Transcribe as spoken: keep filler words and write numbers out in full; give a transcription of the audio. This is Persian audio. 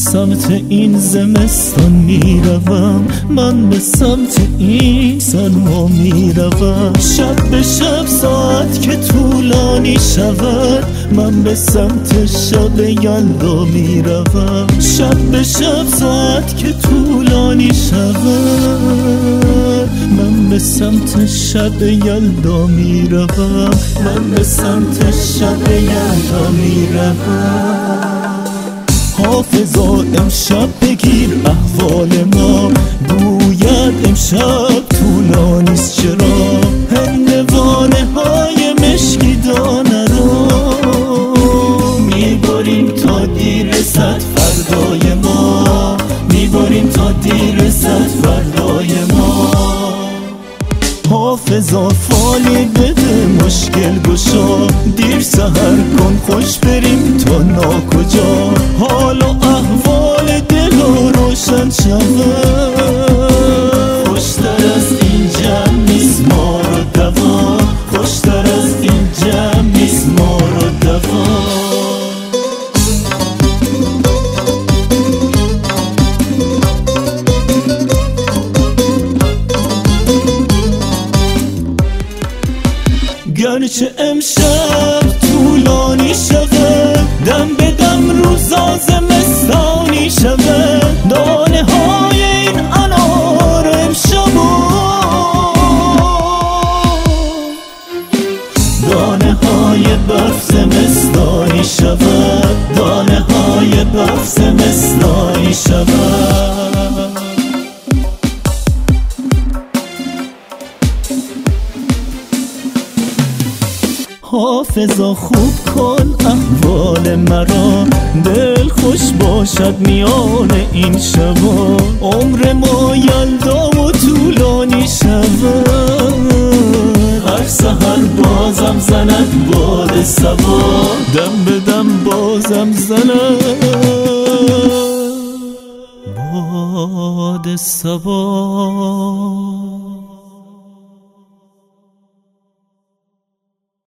سمت این زمستان میروم، من به سمت این سرما میروم. شب به شب ساعت که طولانی شود، من به سمت شب یلدا میروم. شب به شب ساعت که طولانی شود، من به سمت شب یلدا میروم. من به سمت شب یلدا میروم. حافظا امشب بگیر احوال ما، گوید امشب طولانیست چرا. هندوانه های مشکی دانه رو میبریم تا دیر رسد فردای ما، میبریم تا دیر رسد فردای ما. حافظا فالی بده مشکل گشا، دیر سحر کن خوش بریم تا ناکجا. حال و احوال دل و روشن شود، خوشتر از این جمع نیست مار و دوا، خوشتر از این جمع نیست مار و دوا. گرچه امشب طولانی شود، دم به دم روزا زمستانی شود. دانه های این انار امشب، دانه های برف زمستانی شود، دانه های برف زمستانی شود. حافظا خوب کن احوال مرا، دل خوش باشد میان این شبا. عمر ما یلدا و طولانی شود، هر سحر بازم زند باد صبا، دم به دم بازم زند باد صبا.